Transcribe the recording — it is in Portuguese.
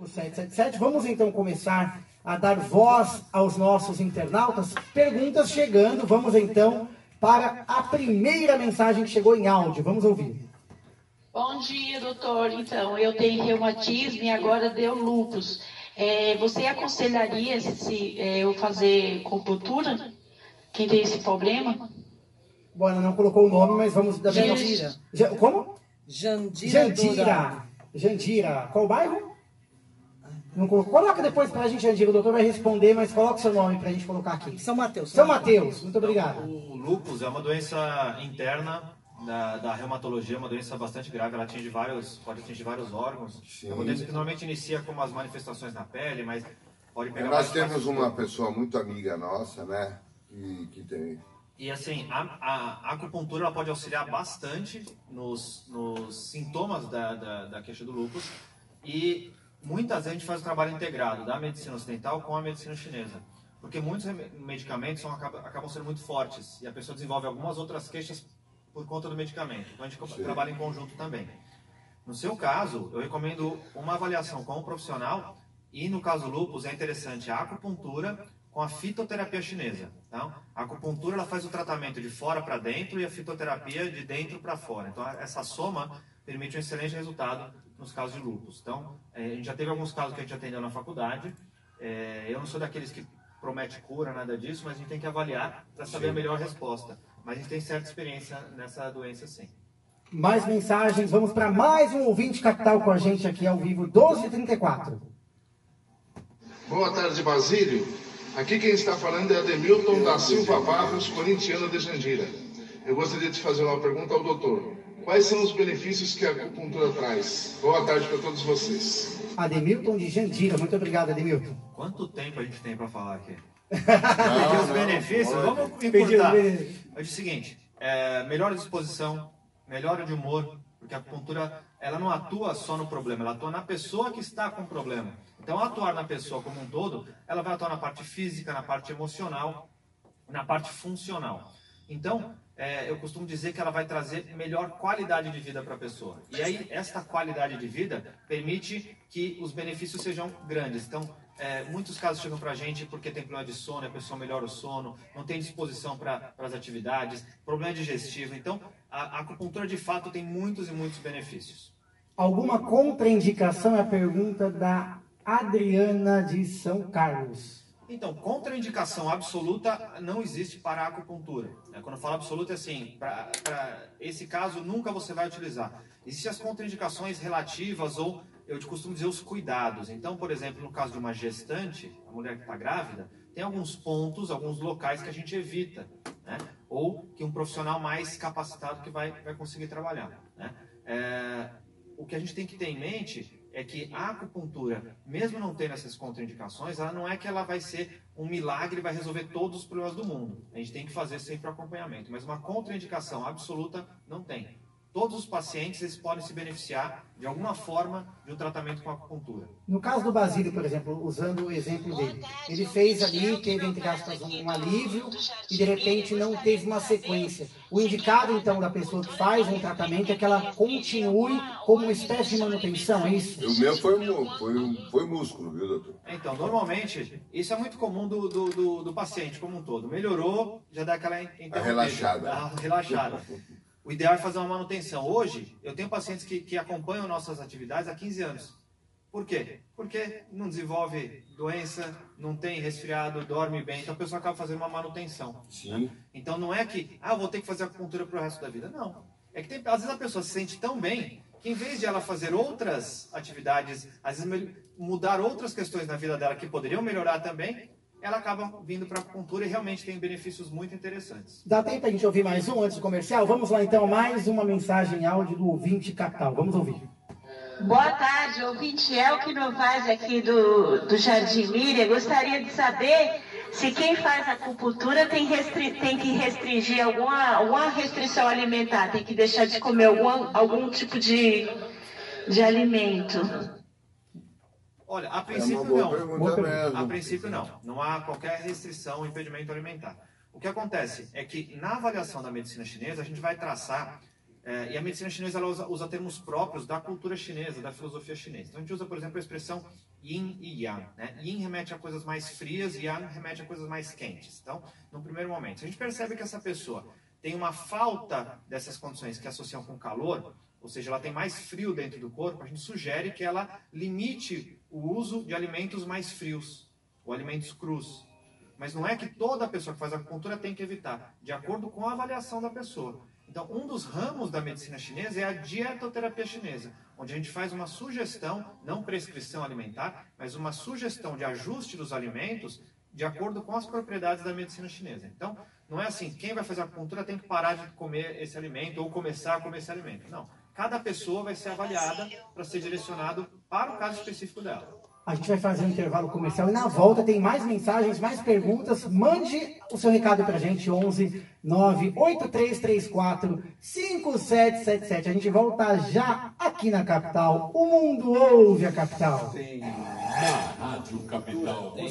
777. Vamos então começar a dar voz aos nossos internautas. Perguntas chegando. Vamos então para a primeira mensagem que chegou em áudio. Vamos ouvir. Bom dia, doutor. Então, eu tenho reumatismo e agora deu lúpus. Você aconselharia se eu fazer acupuntura? Quem tem esse problema? Bom, ela não colocou o nome, mas vamos dar bem. Jandira. Como? Jandira. Jandira. Qual bairro? Não colocou. Coloca depois pra gente, Jandira. O doutor vai responder, mas coloca o seu nome pra gente colocar aqui. São Mateus. São Mateus. Muito obrigado. O lúpus é uma doença interna da reumatologia, uma doença bastante grave. Ela pode atingir vários órgãos. Sim. É uma doença que normalmente inicia com as manifestações na pele, mas pode pegar... Nós temos uma pessoa muito amiga nossa, né? Que tem... E assim, a acupuntura ela pode auxiliar bastante nos sintomas da queixa do lúpus. E muitas vezes a gente faz o trabalho integrado da medicina ocidental com a medicina chinesa. Porque muitos medicamentos acabam sendo muito fortes. E a pessoa desenvolve algumas outras queixas por conta do medicamento. Então a gente trabalha em conjunto também. No seu caso, eu recomendo uma avaliação com um profissional. E no caso do lúpus é interessante a acupuntura com a fitoterapia chinesa. Então, a acupuntura ela faz o tratamento de fora para dentro e a fitoterapia de dentro para fora. Então, essa soma permite um excelente resultado nos casos de lúpus. Então, a gente já teve alguns casos que a gente atendeu na faculdade. Eu não sou daqueles que promete cura, nada disso, mas a gente tem que avaliar para saber a melhor resposta. Mas a gente tem certa experiência nessa doença, sim. Mais mensagens. Vamos para mais um ouvinte capital com a gente aqui ao vivo, 12h34. Boa tarde, Basílio. Aqui quem está falando é Ademilton da Silva Barros, corintiano de Jandira. Eu gostaria de fazer uma pergunta ao doutor. Quais são os benefícios que a acupuntura traz? Boa tarde para todos vocês. Ademilton de Jandira. Muito obrigado, Ademilton. Quanto tempo a gente tem para falar aqui? Não, os benefícios, vamos encurtar. É o seguinte, melhora de disposição, melhora de humor, porque a acupuntura ela não atua só no problema, ela atua na pessoa que está com o problema. Então, ao atuar na pessoa como um todo, ela vai atuar na parte física, na parte emocional, na parte funcional. Então, eu costumo dizer que ela vai trazer melhor qualidade de vida para a pessoa. E aí, esta qualidade de vida permite que os benefícios sejam grandes. Então, muitos casos chegam para a gente porque tem problema de sono, a pessoa melhora o sono, não tem disposição para as atividades, problema digestivo. Então, a acupuntura de fato tem muitos e muitos benefícios. Alguma contraindicação é a pergunta da Adriana de São Carlos. Então, contraindicação absoluta não existe para a acupuntura. Quando eu falo absoluta, é assim, para esse caso nunca você vai utilizar. Existem as contraindicações relativas ou, eu costumo dizer, os cuidados. Então, por exemplo, no caso de uma gestante, a mulher que está grávida, tem alguns pontos, alguns locais que a gente evita, né? Ou que um profissional mais capacitado que vai conseguir trabalhar, né? O que a gente tem que ter em mente é que a acupuntura, mesmo não tendo essas contraindicações, ela não é que ela vai ser um milagre e vai resolver todos os problemas do mundo. A gente tem que fazer sempre o acompanhamento, mas uma contraindicação absoluta não tem. Todos os pacientes eles podem se beneficiar de alguma forma de um tratamento com acupuntura. No caso do Basílio, por exemplo, usando o exemplo dele, ele fez ali, teve entre aspas um alívio e de repente não teve uma sequência. O indicado então da pessoa que faz um tratamento é que ela continue como uma espécie de manutenção, é isso? O meu foi músculo, viu, doutor? Então, normalmente, isso é muito comum do paciente como um todo. Melhorou, já dá aquela relaxada. O ideal é fazer uma manutenção. Hoje, eu tenho pacientes que acompanham nossas atividades há 15 anos. Por quê? Porque não desenvolve doença, não tem resfriado, dorme bem. Então a pessoa acaba fazendo uma manutenção. Sim. Né? Então não é que, eu vou ter que fazer acupuntura para o resto da vida. Não. É que às vezes a pessoa se sente tão bem que em vez de ela fazer outras atividades, às vezes mudar outras questões na vida dela que poderiam melhorar também, ela acaba vindo para a acupuntura e realmente tem benefícios muito interessantes. Dá tempo para a gente ouvir mais um antes do comercial? Vamos lá então, mais uma mensagem áudio do ouvinte capital. Vamos ouvir. Boa tarde, ouvinte Elke Novaes aqui do Jardim Miriam. Gostaria de saber se quem faz acupuntura tem que restringir alguma restrição alimentar, tem que deixar de comer algum tipo de alimento. Olha, a princípio não. A princípio não. Não há qualquer restrição ou impedimento alimentar. O que acontece é que na avaliação da medicina chinesa a gente vai traçar E a medicina chinesa ela usa termos próprios da cultura chinesa, da filosofia chinesa. Então a gente usa, por exemplo, a expressão yin e yang. Né? Yin remete a coisas mais frias e yang remete a coisas mais quentes. Então, no primeiro momento, se a gente percebe que essa pessoa tem uma falta dessas condições que associam com calor, ou seja, ela tem mais frio dentro do corpo, a gente sugere que ela limite o uso de alimentos mais frios, ou alimentos crus. Mas não é que toda pessoa que faz acupuntura tem que evitar, de acordo com a avaliação da pessoa. Então, um dos ramos da medicina chinesa é a dietoterapia chinesa, onde a gente faz uma sugestão, não prescrição alimentar, mas uma sugestão de ajuste dos alimentos de acordo com as propriedades da medicina chinesa. Então, não é assim, quem vai fazer acupuntura tem que parar de comer esse alimento ou começar a comer esse alimento. Não. Cada pessoa vai ser avaliada para ser direcionado para o caso específico dela. A gente vai fazer um intervalo comercial e na volta tem mais mensagens, mais perguntas. Mande o seu recado pra gente, 11 98334 5777. A gente volta já aqui na Capital. O mundo ouve a Capital. Tem na Rádio Capital.